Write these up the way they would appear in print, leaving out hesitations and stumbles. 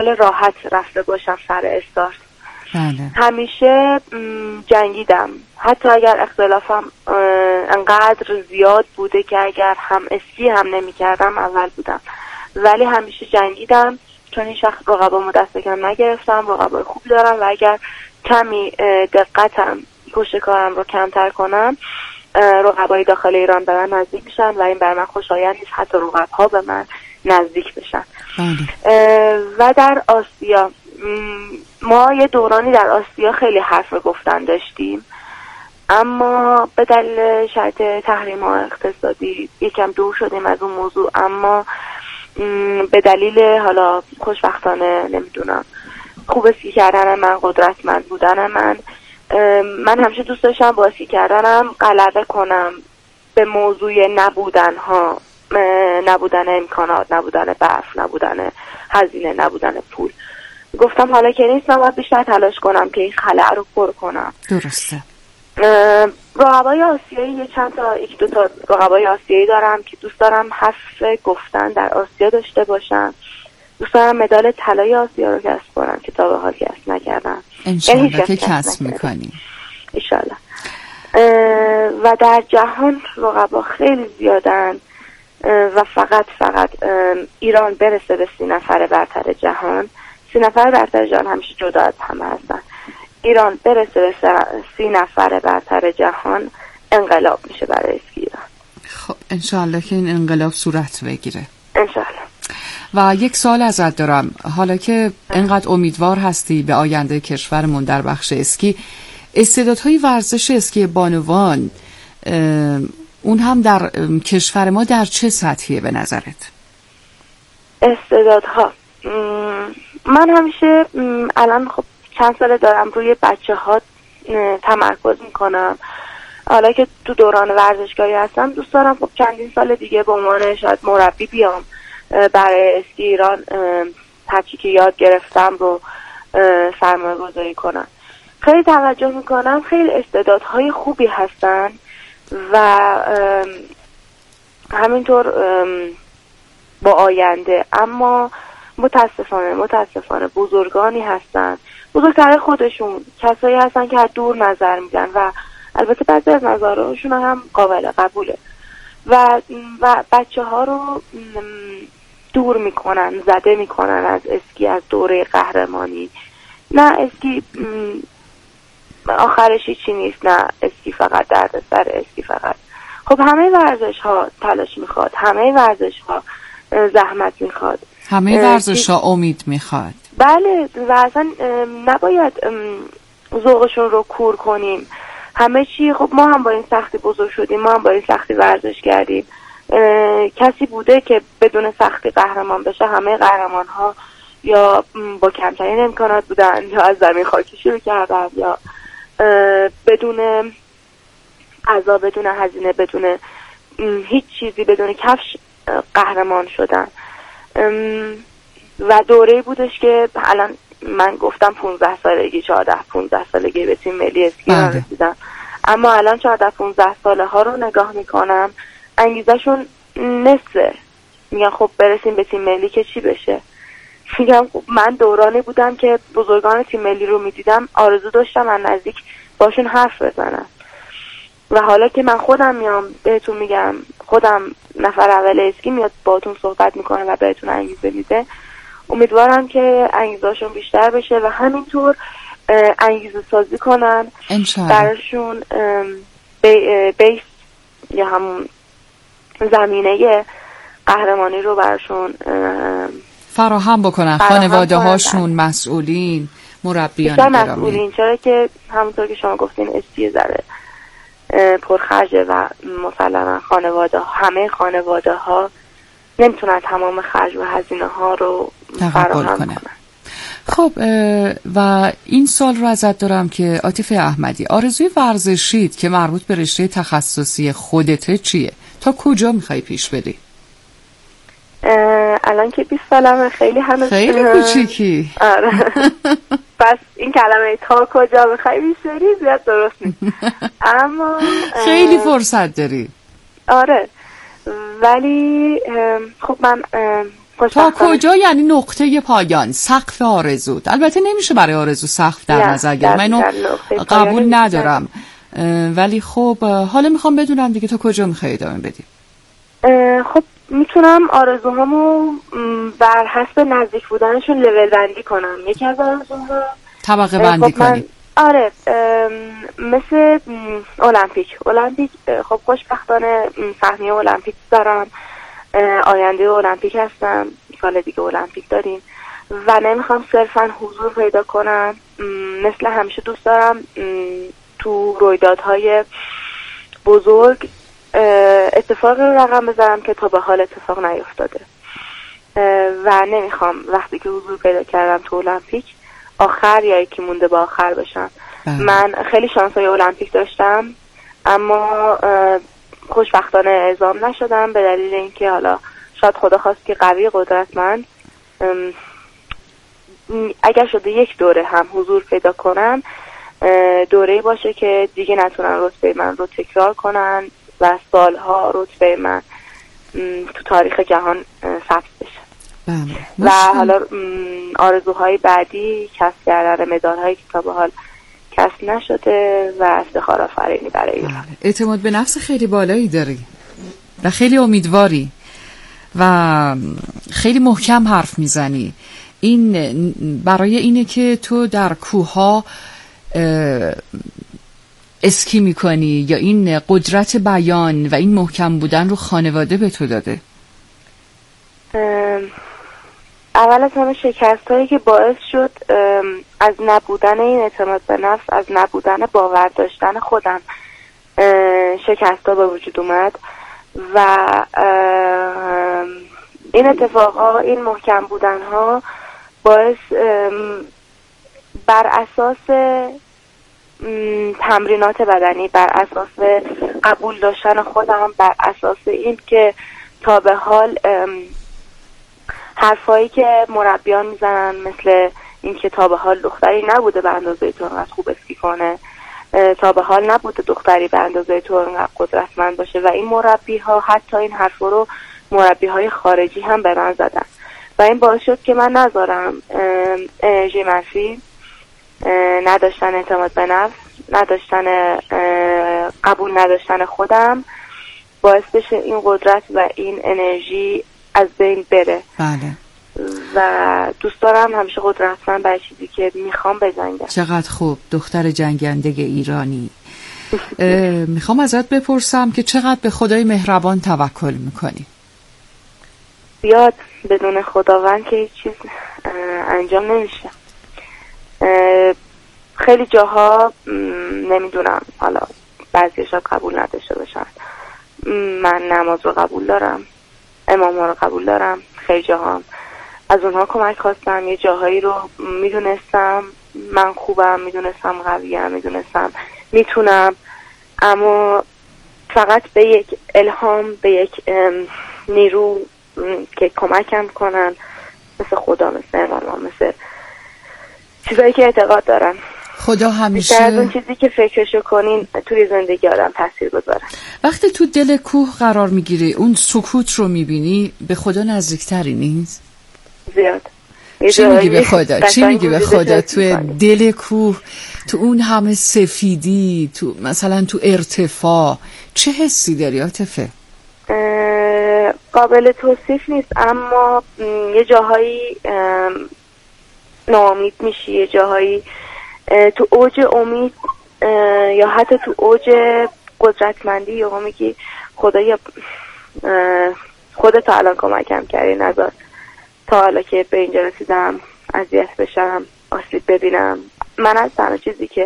راحت رفته باشم سر استارت. بله. همیشه جنگیدم، حتی اگر اختلافم انقدر زیاد بوده که اگر هم اسکی هم نمی کردم اول بودم، ولی همیشه جنگیدم چون این شخص رقبامو دست کم نگرفتم. رقبای خوبی دارم و اگر کمی دقتم پشت کارم رو کمتر کنم رقبای داخل ایران به من نزدیک میشن و این بر من خوشایند نیست، حتی رقب‌ها به من نزدیک بشن. و در آسیا ما یه دورانی در آسیا خیلی حرف گفتن داشتیم، اما به دلیل شرط تحریم ها اقتصادی یکم دور شدیم از اون موضوع. اما به دلیل حالا خوشبختانه نمیدونم خوب اسکی کردن من، قدرتمند بودن من همیشه دوست داشتم با اسکی کردنم غلبه کنم به موضوع نبودن امکانات، نبودن برف، نبودن هزینه، نبودن پول. گفتم حالا که نیست من باید بیشتر تلاش کنم که این خلأ رو پر کنم. درسته. رقبای آسیایی یک دو تا رقبای آسیایی دارم که دوست دارم حرف گفتن در آسیا داشته باشم. دوست دارم مدال طلای آسیا رو کسب کنم که تا به حال کسب نکردم. انشالله که کسب میکنیم. انشالله. و در جهان رقبا خیلی زیادن و فقط ایران برسه به 30 نفر برتر جهان. 30 نفر برتر جهان همیشه جدا از همه هستن. ایران برسه به 30 نفر برتر جهان انقلاب میشه برای اسکی ایران. خب انشالله که این انقلاب صورت بگیره. انشالله. و یک سوال ازت دارم، حالا که انقدر امیدوار هستی به آینده کشورمون در بخش اسکی، استعدادهای ورزش اسکی بانوان اون هم در کشور ما در چه سطحیه به نظرت؟ استعدادها من همیشه الان خب چند ساله دارم روی بچه ها تمرکز میکنم. حالا که تو دوران ورزشگاهی هستم دوست دارم خب چندین سال دیگه به عنوان شاید مربی بیام برای اسکی ایران هرچی که یاد گرفتم رو سرمایه گذاری کنم. خیلی توجه میکنم خیلی استعدادهای خوبی هستن و همینطور با آینده، اما متاسفانه بزرگانی هستن، بزرگتر خودشون، کسایی هستن که از دور نظر میدن و البته بعضی از نظرهاشون هم قابل قبوله و بچه ها رو دور میکنن، زده میکنن از اسکی، از دوره قهرمانی. نه اسکی آخرش هیچی نیست، نه اسکی فقط درد سر، اسکی فقط خب همه ورزش ها تلاش میخواد، همه ورزش ها زحمت میخواد، همه ورزش ها امید میخواد. بله و اصلا نباید ذوقشون رو کور کنیم. همه چی خب ما هم با این سختی بزرگ شدیم، ما هم با این سختی ورزش کردیم. کسی بوده که بدون سختی قهرمان بشه؟ همه قهرمان ها یا با کمترین امکانات بودن یا از زمین خاکی شروع کردن یا بدون غذا، بدون هزینه، بدون هیچ چیزی، بدون کفش قهرمان شدن. و دوره‌ای بودش که الان من گفتم 15 سالگی 14-15 سالگی به تیم ملی اسکی رسیدم، اما الان 14-15 ساله ها رو نگاه میکنم انگیزشون نصفه. میگن خب برسیم به تیم ملی که چی بشه؟ میگم خب من دورانی بودم که بزرگان تیم ملی رو میدیدم آرزو داشتم من نزدیک باشون حرف بزنم و حالا که من خودم میام بهتون میگم، خودم نفر اول اسکی میاد باهاتون صحبت میکنه و بهتون انگیزه میده، امیدوارم که انگیزه‌شون بیشتر بشه و همینطور انگیزه سازی کنن براشون بیس یا همون زمینه قهرمانی رو براشون فراهم بکنن. خانواده هاشون، مسئولین، مربیان گرامی، مسئولین، چرا که همونطور که شما گفتین اسکی ذره پرخرجه و مثلا همه خانواده ها نمیتونن تمام خرج و هزینه ها رو فراهم کنن. خب و این سال رو ازت دارم که عاطفه احمدی، آرزوی ورزشیت که مربوط به رشته تخصصی خودته چیه؟ تا کجا میخوای پیش بری؟ الان که 20 سالمه، خیلی کوچیکی. آره. پس این کلمه تا کجا میخوای پیش بری زیاد درست نیست. اما خیلی فرصت داری. آره ولی خب من تا کجا یعنی نقطه پایان، سقف آرزو؟ البته نمیشه برای آرزو سقف در نظر گرفت، من اینو قبول ندارم، ولی خب حالا میخوام بدونم دیگه تا کجا میخوای ادامه بدی؟ خب میتونم آرزوهامو بر حسب نزدیک بودنشون لول بندی کنم. یکی از آرزوها طبقه بندی کنی. آره، مثل المپیک. خب خوشبختانه سهمیه المپیک دارم، آینده المپیک هستم، سال دیگه المپیک داریم و نمیخوام صرفا حضور پیدا کنم. مثل همیشه دوست دارم تو رویدادهای بزرگ اتفاقی رو رقم بزنم که تا به حال اتفاق نیفتاده و نمیخوام وقتی که حضور پیدا کردم تو المپیک آخر یا یکی مونده با آخر بشم. من خیلی شانسای المپیک داشتم اما خوشبختانه اعزام نشدم به دلیل اینکه حالا شاید خدا خواست که قوی قدرتمند اگر شده یک دوره هم حضور پیدا کنم، دوره‌ای باشه که دیگه نتونن رتبه من رو تکرار کنن و سالها رتبه من تو تاریخ جهان ثبت بشه. و حالا آرزوهای بعدی کسب کردن مدال‌هایی که تا به حال کسب نشده و افتخار آفرینی برای ایران. اعتماد به نفس خیلی بالایی داری و خیلی امیدواری و خیلی محکم حرف میزنی. این برای اینه که تو در کوه‌ها اسکی میکنی یا این قدرت بیان و این محکم بودن رو خانواده به تو داده؟ اول از همه شکستایی که باعث شد از نبودن این اعتماد به نفس، از نبودن باور داشتن خودم شکستا به وجود اومد و این اتفاقها، این محکم بودنها باعث بر اساس تمرینات بدنی، بر اساس قبول داشتن خودم، بر اساس این که تا به حال حرفایی که مربیان میزنن مثل این که تا به حال دختری نبوده به اندازه تو انقدر خوب اسکی کنه، تا به حال نبوده دختری به اندازه تو انقدر قدرتمند باشه و این مربی ها حتی این حرفا رو مربی های خارجی هم به من زدن و این باعث شد که من نذارم انرژی منفی، نداشتن اعتماد به نفس، نداشتن قبول نداشتن خودم باعث بشه این قدرت و این انرژی از بین بره. بله. و دوست دارم همیشه قدرتمند برای چیزی که میخوام بجنگم. چقدر خوب، دختر جنگنده ایرانی. میخوام ازت بپرسم که چقدر به خدای مهربان توکل میکنی؟ بیاد بدون خداوند که هیچ چیز انجام نمیشه. خیلی جاها نمیدونم، حالا بعضیشا قبول نداشته باشن، من نماز رو قبول دارم، امام ها رو قبول دارم، خیلی جاها از اونها کمک خواستم، یه جاهایی رو میدونستم من خوبم، میدونستم قویم، میدونستم میتونم، اما فقط به یک الهام، به یک نیرو که کمکم کنن مثل خدا، مثل امام، مثل چیزایی که اعتقاد دارن. خدا همیشه از اون چیزی که فکرشو کنین توی زندگی آدم تاثیر گذاره. وقتی تو دل کوه قرار میگیری اون سکوت رو میبینی، به خدا نزدیکتری نیست؟ زیاد. چی میگی به خدا؟ چی میگی به خدا توی دل کوه، تو اون همه سفیدی، تو مثلا تو ارتفاع چه حسی داری عاطفه؟ قابل توصیف نیست، اما یه جاهایی ناامید میشی، یه جاهایی تو اوج امید یا حتی تو اوج قدرتمندی یا میگی خدایا خودت الان کمکم کردی، نذار تا حالا که به اینجا رسیدم اذیت بشم، آسیب ببینم. من از تنها چیزی که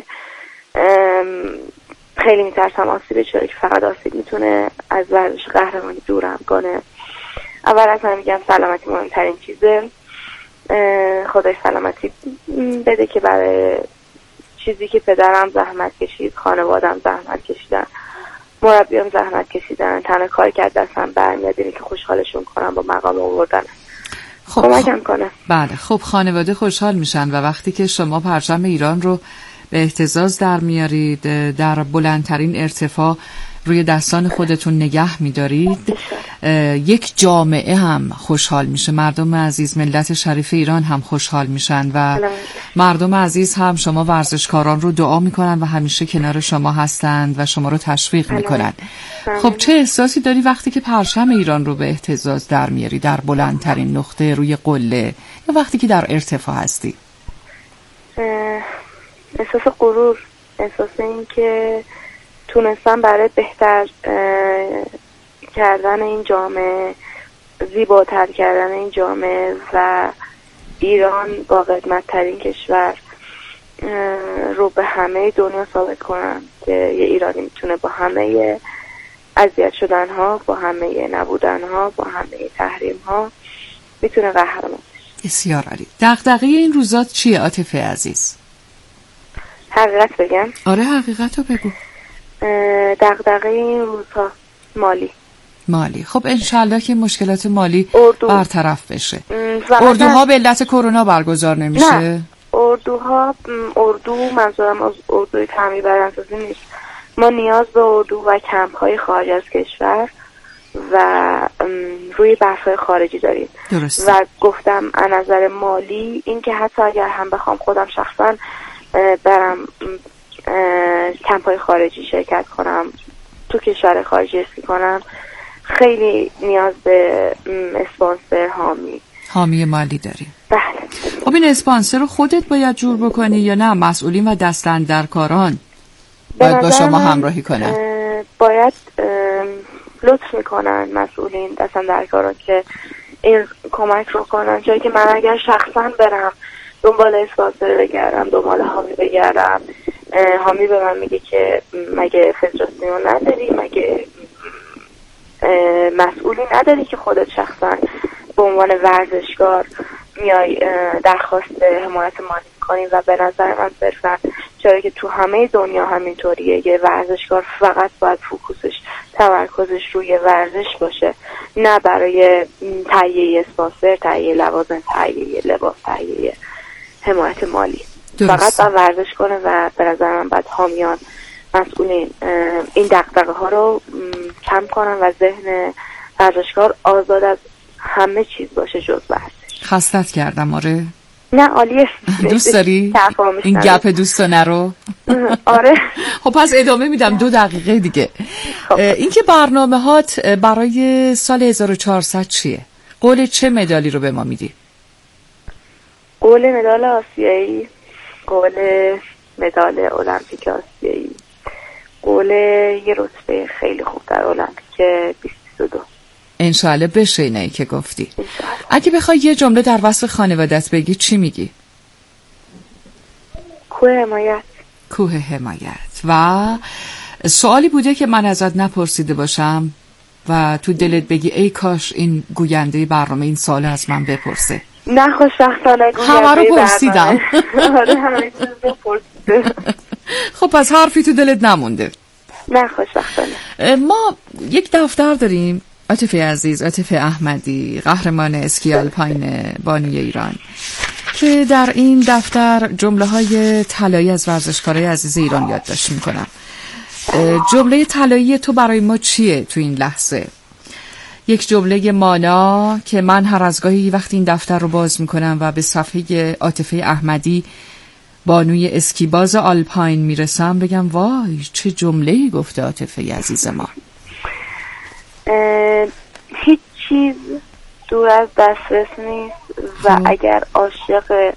خیلی میترسم آسیب چرا که فقط آسیب میتونه از ورزش قهرمانی دورم کنه. اول از همه میگم سلامتی مهمترین چیزه، خدای سلامتی بده که برای چیزی که پدرم زحمت کشید، خانوادم زحمت کشیدن، مربیام زحمت کشیدن، تنها کاری که دستم برمیاد اینه که خوشحالشون کنم با مقام آوردن. خب کمکم کنه. بله، خب خانواده خوشحال میشن و وقتی که شما پرچم ایران رو به اهتزاز در میارید در بلندترین ارتفاع روی دستان خودتون نگه می‌دارید، یک جامعه هم خوشحال میشه، مردم عزیز، ملت شریف ایران هم خوشحال میشن و مردم عزیز هم شما ورزشکاران رو دعا میکنن و همیشه کنار شما هستند و شما رو تشویق میکنن. خب چه احساسی داری وقتی که پرچم ایران رو به اهتزاز در میاری در بلندترین نقطه روی قله یا وقتی که در ارتفاع هستی؟ احساس غرور، احساس این که تونستم برای بهتر کردن این جامعه، زیباتر کردن این جامعه و ایران با قدمت ترین کشور رو به همه دنیا ثابت کنم که یه ایرانی میتونه با همه اذیت شدن ها، با همه نبودن ها، با همه تحریم ها میتونه قهرمان بشه. بسیار عالی. دغدغه این روزات چیه عاطفه عزیز؟ حقیقت بگم؟ آره حقیقت رو بگو. دغدغه این روزها مالی. خب انشالله که مشکلات مالی برطرف بشه. اردوها به علت کرونا برگزار نمیشه؟ نه، اردو منظورم از اردوی تعمیر براندازی نیست. ما نیاز به اردو و کمپ های خارج از کشور و روی بحث‌های خارجی داریم. درسته. و گفتم از نظر مالی این که حتی اگر هم بخوام خودم شخصا برم کمپ های خارجی شرکت کنم، تو کشور خارجی اسکی کنم، خیلی نیاز به اسپانسر، حامی مالی داریم. بله. خب این اسپانسر رو خودت باید جور بکنی یا نه مسئولین و دستاندرکاران باید با شما همراهی کنن؟ باید لطف میکنن مسئولین، دستاندرکاران که این کمک رو کنن، چون که من اگر شخصا برم دنبال اسپانسر بگردم، دنبال حامی بگردم، حامی به من میگه که مگه فدراسیون نداری، مگه مسئولی نداری که خودت شخصا به عنوان ورزشکار میای درخواست حمایت مالی کنی. و به نظر من صرفا چرا که تو همه دنیا همینطوریه، یه ورزشکار فقط باید فوکوسش، تمرکزش روی ورزش باشه، نه برای تهیه اسپانسر، تهیه لوازم، تهیه لباس، تهیه حمایت مالی. درست. فقط باید ورزش کنه و به نظر من باید حامیان، مسئولین این دغدغه ها رو کم کنن و ذهن ورزشکار آزاد از همه چیز باشه جز ورزش. خستت کردم آره؟ نه عالیه. دوست داری؟ این گپ دوست نرو؟ آره. خب پس ادامه میدم 2 دقیقه دیگه. این که برنامه هات برای سال 1400 چیه؟ قول چه مدالی رو به ما میدی؟ قول مدال آسیایی، قول مدال المپیک آسیایی، قول یه رتبه خیلی خوب در المپیک 2022. انشالله بشه اینایی که گفتی. اگه بخوای یه جمله در وصف خانوادت بگی چی میگی؟ کوه حمایت. و سوالی بوده که من ازت نپرسیده باشم و تو دلت بگی ای کاش این گوینده برنامه این سوال از من بپرسه؟ نه خوشبختانه همه رو پرسیدم. آره همه چیز رو پرسیدم. خب پس حرفی تو دلت نمونده؟ نه خوشبختانه. ما یک دفتر داریم عاطفه عزیز، عاطفه احمدی، قهرمان اسکی آلپاین بانوی ایران، که در این دفتر جمله های طلایی از ورزشکارای عزیز ایران یادداشت میکنم. جمله طلایی تو برای ما چیه تو این لحظه؟ یک جمله مانا که من هر از گاهی وقتی این دفتر رو باز میکنم و به صفحه عاطفه احمدی بانوی اسکیباز آلپاین میرسم بگم وای چه جمله‌ای گفته عاطفه عزیز ما. هیچ چیز دور از دسترس نیست و اگر عاشق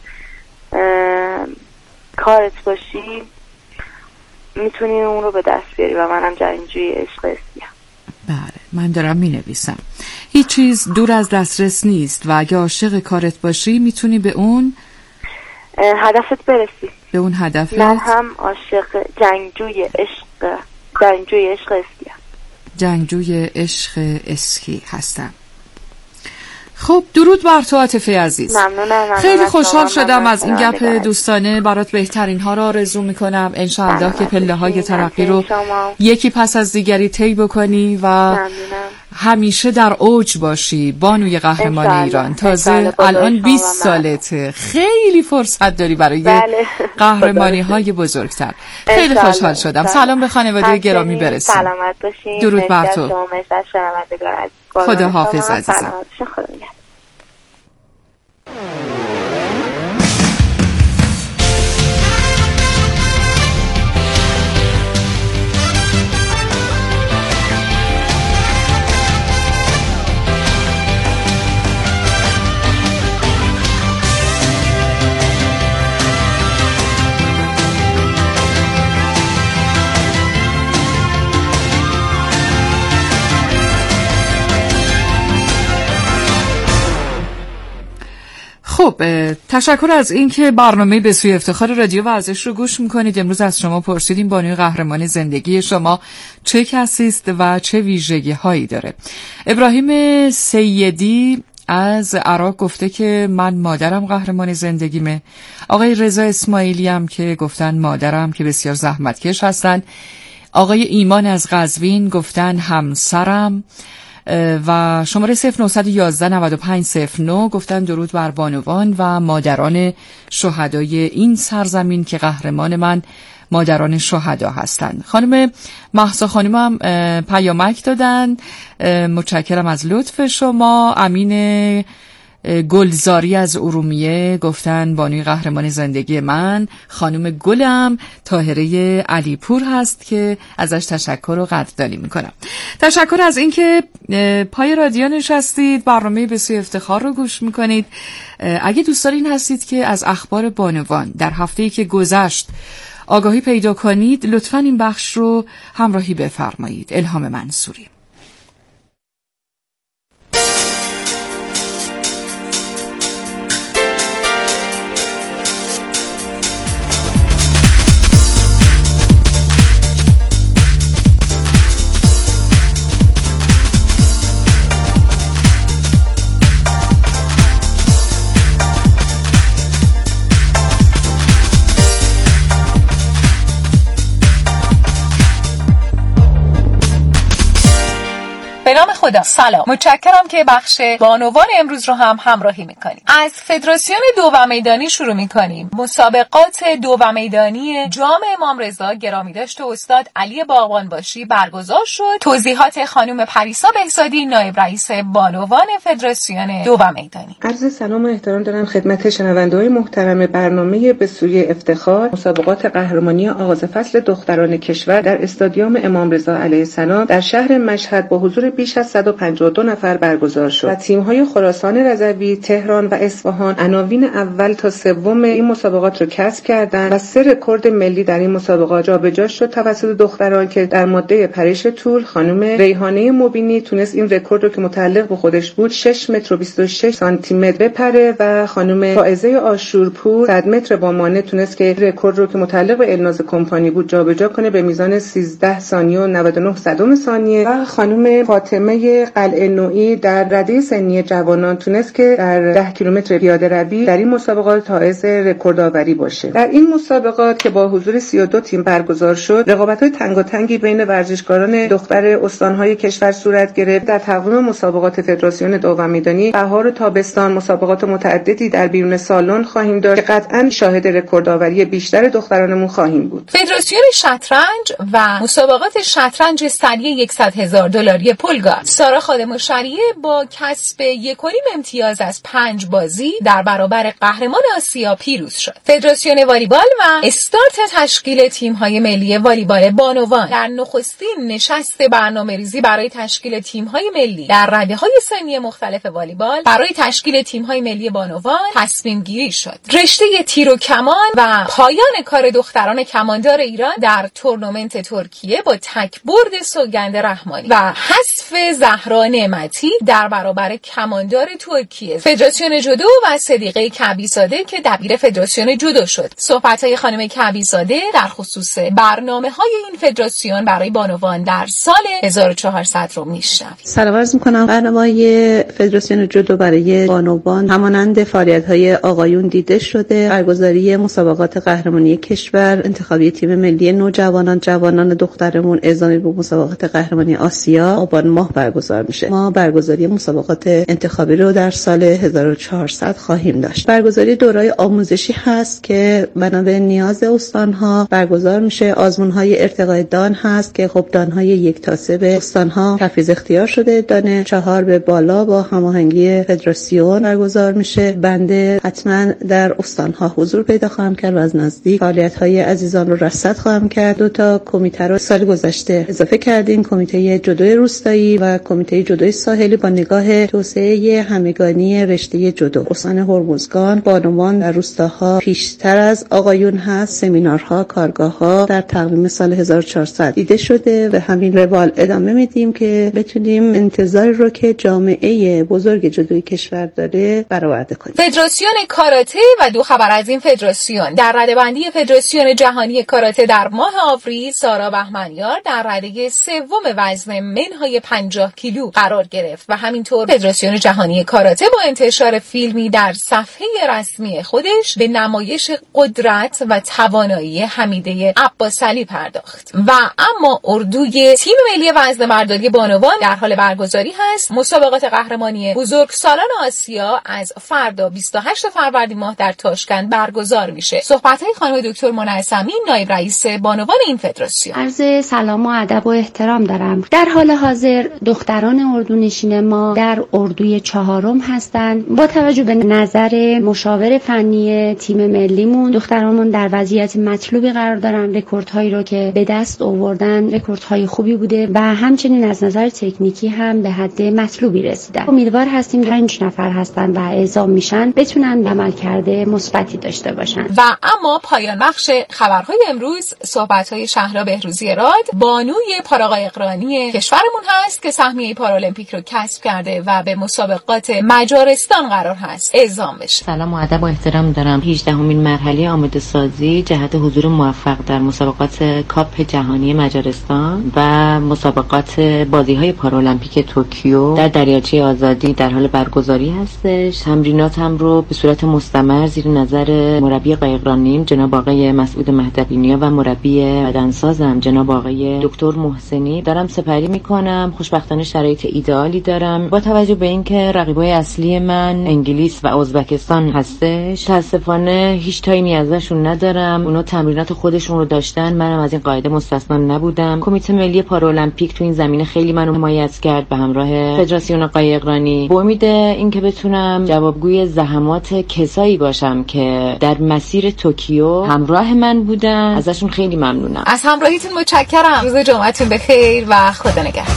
کارت باشی میتونی اون رو به دست بیاری و منم جنگجوی عشق اسکیم. بله من دارم مینویسم. هیچ چیز دور از دسترس نیست و اگه عاشق کارت باشی میتونی به اون هدفت برسی. به اون هدفت. من هم عاشق جنگجوی عشق اسکیم. جنگجوی عشق اسکی هستم. خب درود بر تو عاطفه عزیز. ممنونم. خیلی خوشحال شدم از این گپ دوستانه. برات بهترین ها را آرزو میکنم. انشاءالله که پله های ترقی رو یکی پس از دیگری طی بکنی و همیشه در اوج باشی. بانوی قهرمان ایران. تازه الان 20 سالته. خیلی فرصت داری برای قهرمانی های بزرگتر. خیلی خوشحال شدم. سلام به خانواده گرامی برسیم. سلامت باشین. درود بر تو. خدا حافظ عزیزم. خب تشکر از اینکه برنامه به سوی افتخار رادیو ورزش رو گوش میکنید. امروز از شما پرسیدیم بانوی قهرمان زندگی شما چه کسی است و چه ویژگی هایی داره. ابراهیم سیدی از عراق گفته که من مادرم قهرمان زندگیمه. آقای رضا اسماعیلی هم که گفتن مادرم که بسیار زحمتکش هستن. آقای ایمان از قزوین گفتن همسرم و شماره 0911-9509 گفتن درود بر بانوان و مادران شهدای این سرزمین که قهرمان من مادران شهدا هستند. خانم مهسا خانم هم پیامک دادن. متشکرم از لطف شما. امین گلزاری از ارومیه گفتن بانوی قهرمان زندگی من خانم گلم طاهره علیپور هست که ازش تشکر و قدردانی میکنم. تشکر از اینکه پای رادیو نشستید، برنامه به سوی افتخار رو گوش میکنید. اگه دوست دارین هستید که از اخبار بانوان در هفته‌ای که گذشت آگاهی پیدا کنید، لطفاً این بخش رو همراهی بفرمایید. الهام منصوری. خدا. سلام، متشکرم که بخش بانوان امروز رو هم همراهی میکنیم. از فدراسیون دو و میدانی شروع میکنیم. مسابقات دو و میدانی جام امام رضا گرامی داشت استاد علی باغبانباشی برگزار شد. توضیحات خانم پریسا بهزادی نایب رئیس بانوان فدراسیون دو و میدانی. عرض سلام و احترام دارم خدمت شنونده‌های محترم برنامه به سوی افتخار. مسابقات قهرمانی آغاز فصل دختران کشور در استادیوم امام رضا علیه السلام در شهر مشهد با حضور بیش از 152 نفر برگزار شد و تیم‌های خراسان رضوی، تهران و اصفهان عناوین اول تا سوم این مسابقات را کسب کردند و 3 رکورد ملی در این مسابقات جابجا شد توسط دختران که در ماده پریش طول خانم ریحانه مبینی تونست این رکورد رو که متعلق به خودش بود 6 متر و 26 سانتی متر بپره و خانم فائزه آشورپور 100 متر با مانع تونست که رکورد رو که متعلق به الناز کمپانی بود جابجا کنه به میزان 13 ثانیه و 99 صدم ثانیه و خانم فاطمه قلعه نوعی در رده سنی جوانان تونست که در 10 کیلومتر پیاده روی در این مسابقات حائز رکوردآوری باشه. در این مسابقات که با حضور 32 تیم برگزار شد، رقابت‌های تنگاتنگی بین ورزشکاران دختر استان‌های کشور صورت گرفت. در تقویم مسابقات فدراسیون دو و میدانی بهار و تابستان مسابقات متعددی در بیرون سالن خواهیم داشت که قطعاً شاهد رکوردآوری بیشتر دخترانمون خواهیم بود. فدراسیون شطرنج و مسابقات شطرنج سریع $100,000 پولگار. سارا خادم شریعه با کسب 1.5 امتیاز از 5 بازی در برابر قهرمان آسیا پیروز شد. فدراسیون والیبال و استارت تشکیل تیم‌های ملی والیبال بانوان در نخستین نشست برنامه‌ریزی برای تشکیل تیم‌های ملی در رده‌های سنی مختلف والیبال برای تشکیل تیم‌های ملی بانوان تصمیم گیری شد. رشته تیر و کمان و پایان کار دختران کماندار ایران در تورنمنت ترکیه با تک‌برد سوگند رحمانی و حذف زهرا نعمتی در برابر کماندار ترکیه فدراسیون جودو و صدیقه کعبی‌زاده که دبیر فدراسیون جودو شد. صحبت‌های خانم کعبی‌زاده در خصوص برنامه‌های این فدراسیون برای بانوان در سال 1400 رو میشنوید. سلام عرض می‌کنم. برنامه‌های فدراسیون جودو برای بانوان همانند فعالیت‌های آقایون دیده شده. برگزاری مسابقات قهرمانی کشور، انتخابی تیم ملی نوجوانان، جوانان دخترمون، اعزامی به مسابقات قهرمانی آسیا آبان ماه برگزار میشه. ما برگزاری مسابقات انتخابی رو در سال 1400 خواهیم داشت. برگزاری دوره‌های آموزشی هست که بنا به نیاز استان‌ها برگزار میشه. آزمون‌های ارتقای دان هست که خب دان‌های 1 تا 3 به استان‌ها تفویض اختیار شده. دان 4 به بالا با هماهنگی فدراسیون برگزار میشه. بنده حتما در استان‌ها حضور پیدا خواهم کرد و از نزدیک فعالیت‌های عزیزان رو رصد خواهم کرد. 2 تا کمیته رو سال گذشته اضافه کردیم، کمیته جودوی روستایی و کمیته جودوی ساحلی با نگاه توسعه همگانی رشته جودو. استان هرمزگان بانوان در روستاها پیشتر از آقایون هست. سمینارها، کارگاه‌ها در تقویم سال 1400 دیده شده و همین روال ادامه میدیم که بتونیم انتظاری رو که جامعه بزرگ جودوی کشور داره برآورده کنیم. فدراسیون کاراته و دو خبر از این فدراسیون در رده‌بندی فدراسیون جهانی کاراته در ماه آوریل سارا بهمنیار در رده سوم وزن منهای 50 کیلو قرار گرفت و همینطور فدراسیون جهانی کاراته با انتشار فیلمی در صفحه رسمی خودش به نمایش قدرت و توانایی حمیده عباسعلی پرداخت. و اما اردوی تیم ملی وزنه‌برداری بانوان در حال برگزاری هست. مسابقات قهرمانی بزرگسالان آسیا از فردا 28 فروردین ماه در تاشکند برگزار میشه. صحبت‌های خانم دکتر منعصمی نایب رئیس بانوان این فدراسیون. عرض سلام و ادب و احترام دارم. در حال حاضر دختران اردونشین ما در اردوی 4 هستند. با توجه به نظر مشاور فنی تیم ملیمون دخترانمون در وضعیت مطلوبی قرار دارن. رکوردهایی رو که به دست آوردن رکوردهای خوبی بوده و همچنین از نظر تکنیکی هم به حد مطلوبی رسیدن. امیدوار هستیم 5 نفر هستن و اعزام میشن بتونن عملکرد مثبتی داشته باشن. و اما پایان بخش خبرهای امروز صحبت‌های شهلا بهروزی راد بانوی پاراقایقرانی کشورمون هست که سهمیه پارالمپیک رو کسب کرده و به مسابقات مجارستان قرار هست اعزام بشه. سلام و ادب و احترام دارم. 18مین مرحله آماده سازی جهت حضور موفق در مسابقات کاپ جهانی مجارستان و مسابقات بازی‌های پارالمپیک توکیو در دریاچه آزادی در حال برگزاری هستش. تمرینات هم رو به صورت مستمر زیر نظر مربی قایقرانیم جناب آقای مسعود مهدوی‌نیا و مربی بدنسازم جناب آقای دکتر محسنی دارم سپری میکنم. خوشبختانه شرایط ایدئالی دارم. با توجه به اینکه رقیبای اصلی من انگلیس و ازبکستان هستش متاسفانه هیچ تایمی ازشون ندارم. اونا تمرینات خودشون رو داشتن، منم از این قاعده مستثنا نبودم. کمیته ملی پارالمپیک تو این زمینه خیلی منو حمایت کرد به همراه فدراسیون قایقرانی. با امید اینکه بتونم جوابگوی زحمات کسایی باشم که در مسیر توکیو همراه من بودن. ازشون خیلی ممنونم. از همراهیتون متشکرم. روز جمعتون بخیر و خدا نگهدار.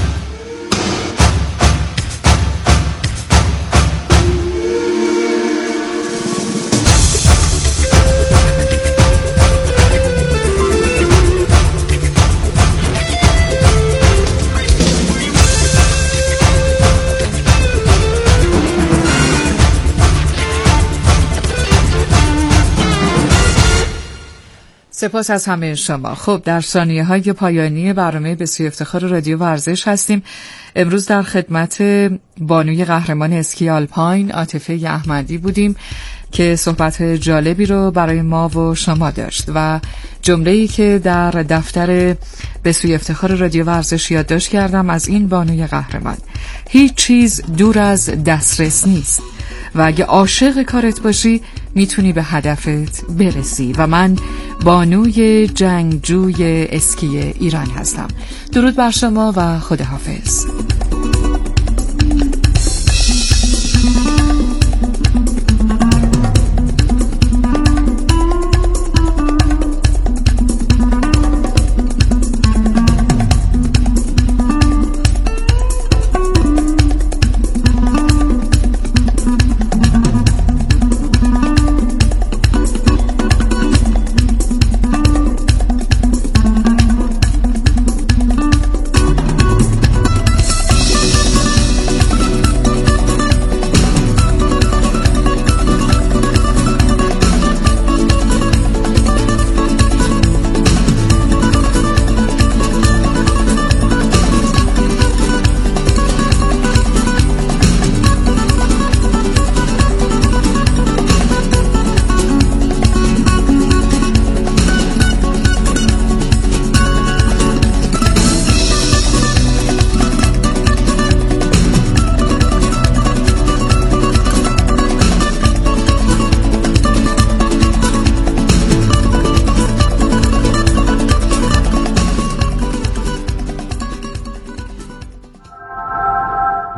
سپاس از همه شما. خب در ثانیه‌های پایانی برنامه بسیار افتخار رادیو ورزش هستیم. امروز در خدمت بانوی قهرمان اسکی آلپاین عاطفه احمدی بودیم که صحبت جالبی رو برای ما و شما داشت و جمله‌ای که در دفتر بسیار افتخار رادیو ورزش یادداشت کردم از این بانوی قهرمان: هیچ چیز دور از دسترس نیست و اگه عاشق کارت باشی میتونی به هدفت برسی. و من بانوی جنگجوی اسکی ایران هستم. درود بر شما و خداحافظ.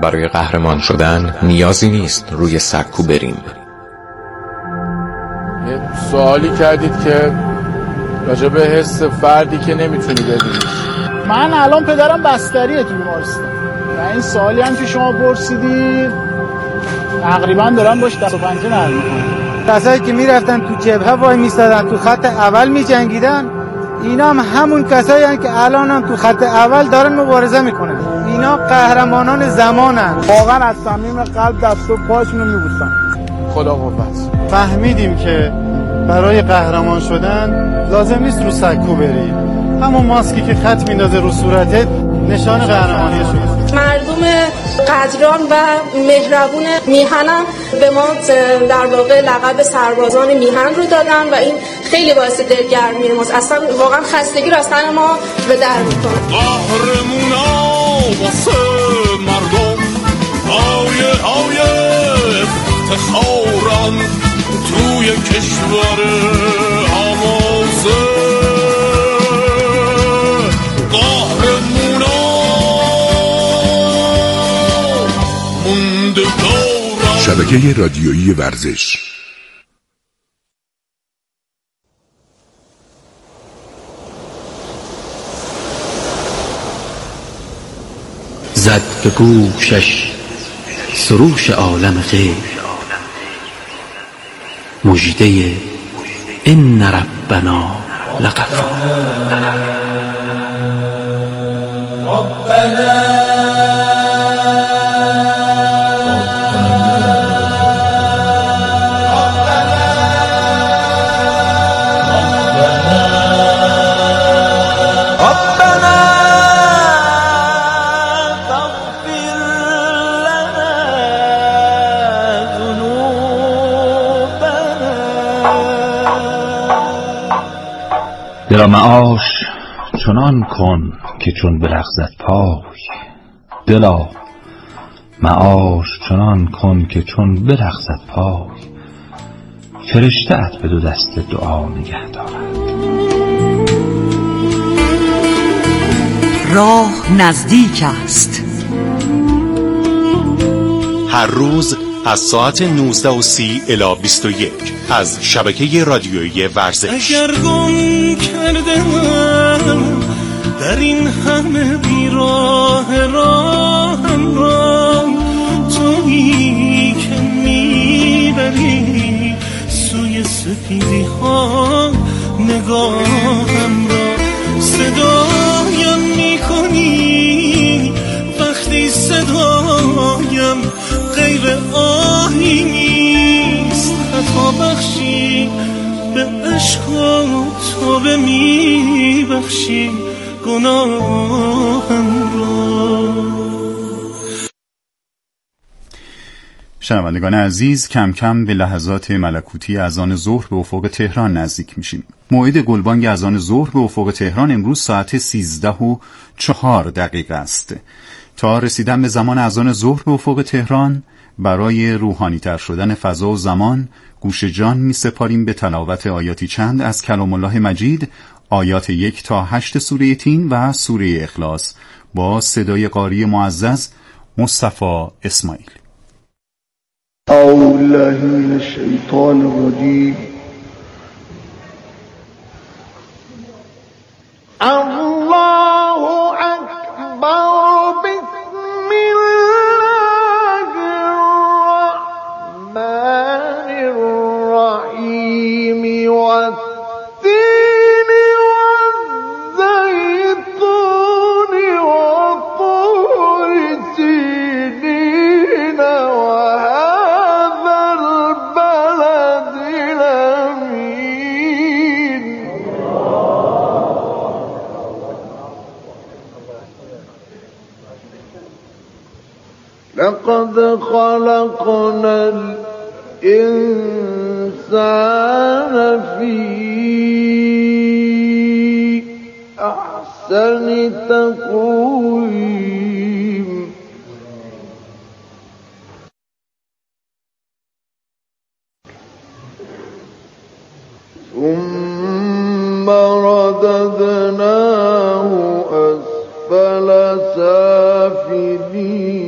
برای قهرمان شدن نیازی نیست روی سکو بریم. سوالی کردید که راجع به حس فردی که نمیتونی ببینیش. من الان پدرم بستریه تو بیمارستان و این سوالی هم که شما پرسیدید تقریبا دارم باش دست و پنجه نرم میکنم. کسایی که میرفتن تو جبهه وای میستادن تو خط اول میجنگیدن، اینا هم همون کسایی هستن که الان هم تو خط اول دارن مبارزه میکنن. اینا قهرمانان زمانن. واقعا از صمیم قلب دست و پاشونو میبوسم. خدا قوت. فهمیدیم که برای قهرمان شدن لازم نیست رو سکو بری، همون ماسکی که خط میندازه رو صورتت نشان قهرمانی شد. مردم قدران و مهربون میهنم به ما در واقع لقب سربازان میهن رو دادن و این خیلی باعث دلگرمی ماست. اصلا واقعا خستگی رو از تن ما به در میکنه. قهرمونا واسه مردم آیه افتخارن توی کشور آوازه. شبکه رادیویی ورزش. زد به گوشش سروش عالم غیب، مژده ان ربنا لغفور. دلا معاش چنان کن که چون بلغزد پای، دلا معاش چنان کن که چون بلغزد پای، فرشته ات به دو دست دعا نگه دارد. راه نزدیک است. هر روز از ساعت 19:30 الی 21 از شبکه رادیویی ورزش. اگر گم کردم در این همه بیراه راهم را، تویی که میبری سوی سپیدی ها نگاهم را. صدایم میکنی وقتی صدایم غیر آهی نیست. خطا بخشی به عشق و توبه میبخشی گناهم را. شنوندگان عزیز، کم کم به لحظات ملکوتی اذان ظهر به افق تهران نزدیک میشیم. موعد گلبانگ اذان ظهر به افق تهران امروز ساعت 13:04 است. تا رسیدن به زمان اذان ظهر به افق تهران، برای روحانی تر شدن فضا و زمان گوش جان می سپاریم به تلاوت آیاتی چند از کلام الله مجید، آیات 1 تا 8 سوره تین و سوره اخلاص با صدای قاری معزز مصطفی اسماعیل. اعوذ بالله من الشیطان الرجیم. الله اکبر. بسم الله الرحمن الرحیم. والتین والزیتون وطور سینین وهذا البلد الامین. لقد خلقنا الإنسان في أحسن تقويم. ثم رددناه أسفل سافلين.